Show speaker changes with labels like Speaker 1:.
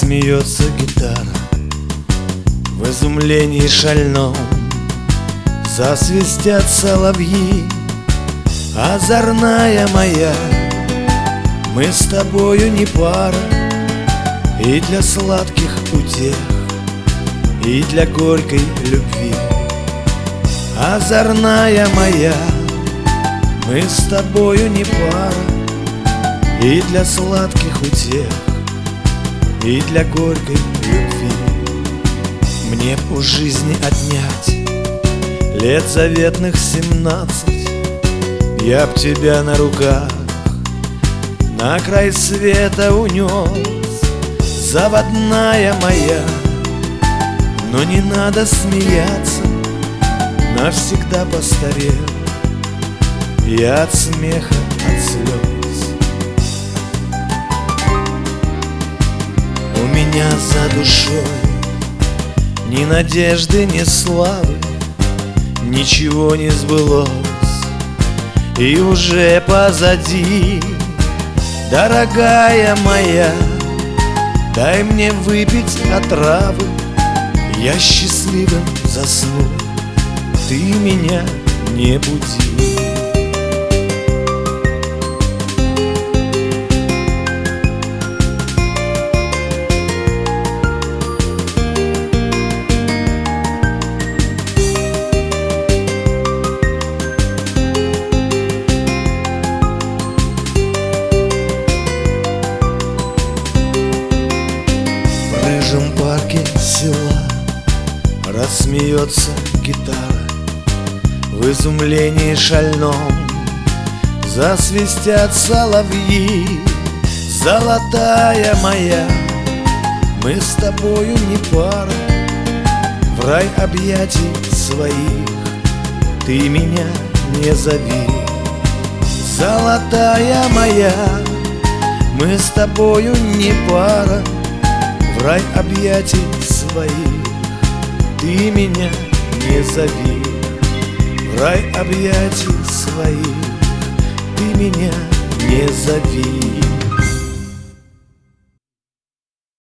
Speaker 1: Рассмеется гитара в изумлении шальном, засвистят соловьи, озорная моя. Мы с тобою не пара, и для сладких утех, и для горькой любви. Озорная моя, мы с тобою не пара, и для сладких утех, и для горькой любви. Мне б у жизни отнять лет заветных 17, я б тебя на руках на край света унес, заводная моя. Но не надо смеяться, навсегда постарел я от смеха, от слез. У меня за душой ни надежды, ни славы, ничего не сбылось и уже позади. Дорогая моя, дай мне выпить отравы, я счастливым засну, ты меня не буди. В рыжем парке села рассмеется гитара в изумлении шальном, засвистят соловьи. Золотая моя, мы с тобою не пара, в рай объятий своих ты меня не зови. Золотая моя, мы с тобою не пара, в рай объятий своих ты меня не зови. В рай объятий своих ты меня не зови.